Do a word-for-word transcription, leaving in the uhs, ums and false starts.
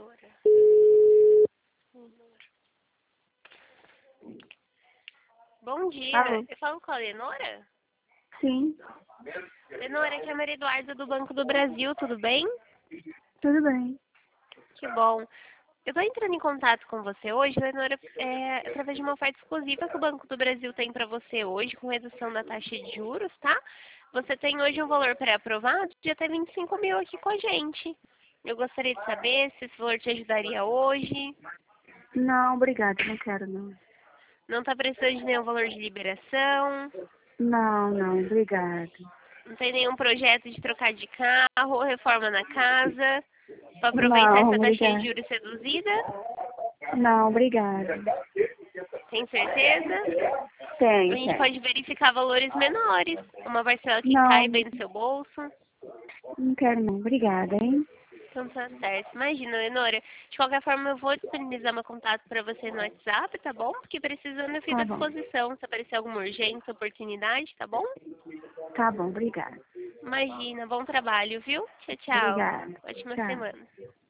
Lenora. Lenora. Bom dia. Alô? Eu falo com a Lenora? Sim, Lenora, aqui é a Maria Eduarda do Banco do Brasil, tudo bem? tudo bem. Que bom. Eu estou entrando em contato com você hoje, Lenora, é, através de uma oferta exclusiva que o Banco do Brasil tem para você hoje, com redução da taxa de juros, tá? Você tem hoje um valor pré-aprovado de até vinte e cinco mil aqui com a gente. Eu gostaria de saber se esse valor te ajudaria hoje. Não, obrigada, não quero não. Não está precisando de nenhum valor de liberação. Não, não, obrigada. Não tem nenhum projeto de trocar de carro, reforma na casa, para aproveitar Não, essa taxa de obrigada. juros reduzida? Não, obrigada. Tem certeza? A Tem, gente tem. pode verificar valores menores, uma parcela que Não, cai bem no seu bolso. não quero não, obrigada, hein? Então tá certo. Imagina, Lenora, de qualquer forma eu vou disponibilizar meu contato para você no WhatsApp, tá bom? Porque precisando eu fico Tá à bom, disposição, se aparecer alguma urgência, oportunidade, tá bom? tá bom, obrigada. Imagina, bom trabalho, viu? Tchau, tchau. Obrigada. Ótima Tchau. semana.